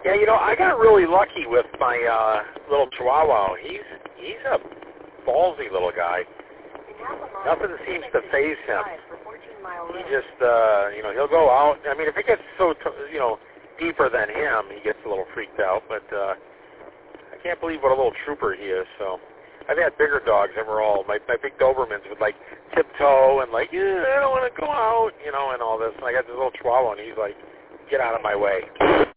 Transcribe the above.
Yeah, I got really lucky with my little Chihuahua. He's a ballsy little guy. Nothing seems to faze him. He just, he'll go out. I mean, if it gets so, deeper than him, he gets a little freaked out. But I can't believe what a little trooper he is. So I've had bigger dogs that were all, my big Dobermans would, like, tiptoe and, like, I don't want to go out, and all this. And I got this little Chihuahua, and he's like, get out of my way.